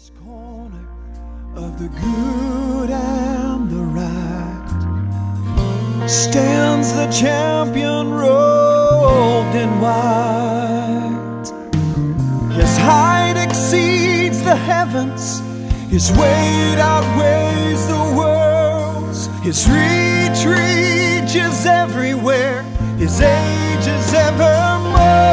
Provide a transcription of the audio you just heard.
Corner of the good and the right stands the champion robed in white. His height exceeds the heavens, his weight outweighs the worlds. His reach reaches everywhere, his age is evermore.